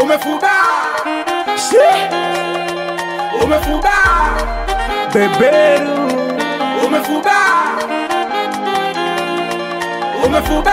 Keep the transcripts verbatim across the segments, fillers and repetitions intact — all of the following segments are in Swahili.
Umefuba Shi Umefuba Beberu Umefuba Umefuba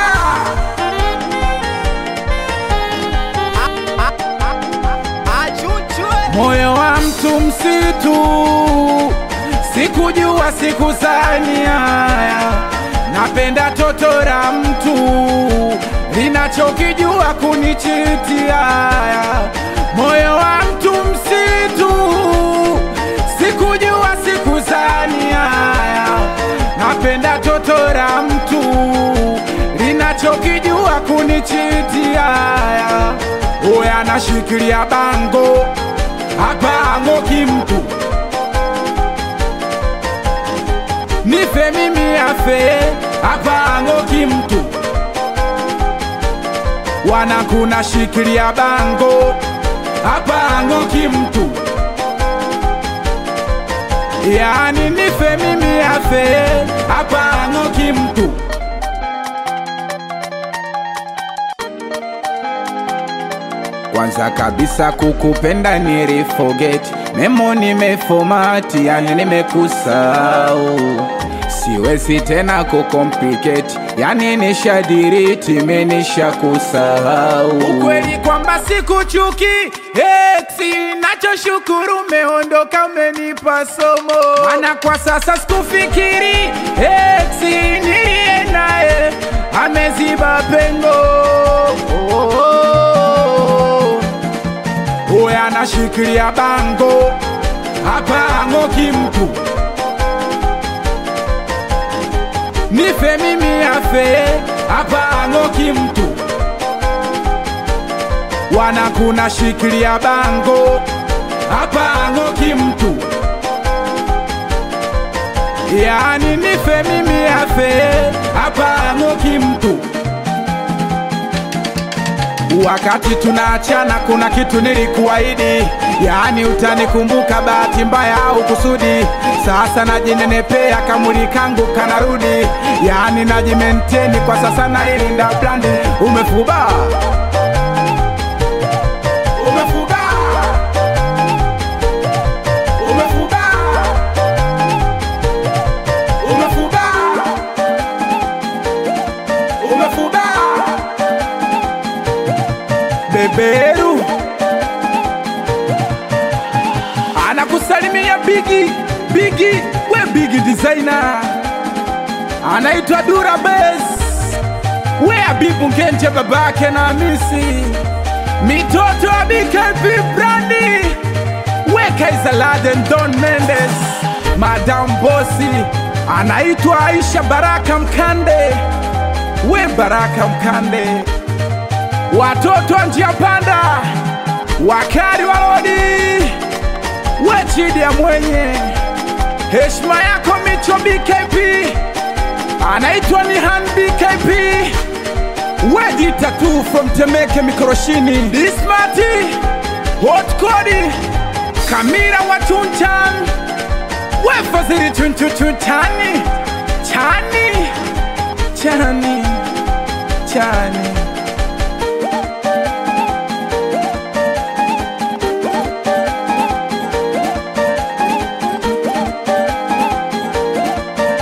Moyo wa mtu msitu, sikujua sikuzania. Napenda toto la mtu, linachokijua kunichitia. Moyo wa mtu msitu, sikujua sikuzania. Napenda toto la mtu, linachokijua kunichitia. Oya nashikilia bango, hapa ngoki mtu, nife mimi afe, hapa ngoki mtu. Wanakuna shikilia bango, hapa ngoki mtu, yani nife mimi afe, hapa ngoki mtu. Kwanza kabisa kukupenda niliforget, memo nimefomati, yani nimekusahau. Siwezi tena kucomplicate, yani nishadiriti, menisha kusahau. Ukweli kwamba sikuchuki, eksi nacho shukuru meondoka umenipa somo. Mana kwa sasa sikufikiri, eksi nilie nae, ameziba pengo. oh, oh, oh. Oya nashikilia bango, hapa ngoki mtu, nife mimi afe, hapa ngoki mtu. Wanakuna shikilia bango, hapa ngoki mtu, yani nife mimi afe, hapa ngoki mtu. Wakati tunaachana kuna kitu nilikuahidi, yani utanikumbuka bahati mbaya au kusudi. Sasa najinenepea kamuli kangu kanarudi, yani najimenteni kwa sasa nailinda blandi. Umefuba Umefuba Umefuba Umefuba Umefuba Beberu anakusalimia Bigi Bigi, we Bigi designer, anaitwa Dura Bass, we Abibu Ngenje babake na Misi, mitoto wa B K P Brandi, we Kaiser Laden Don Mendes, Madam Bossi, anaitwa Aisha Baraka Mkande, we Baraka Mkande. Watoto wa njia panda, wakari walodi, we Chidi ya mwenye, heshima yako Micho B K P, anaitwa Nihan B K P, we Dita tu from Temeke Mikoroshini, Dismati, Hot Kodi, Kamira Watunchan, we Faziri Tuntutuntani, Chani, Chani, Chani.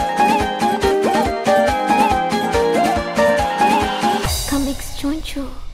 Come Choncho.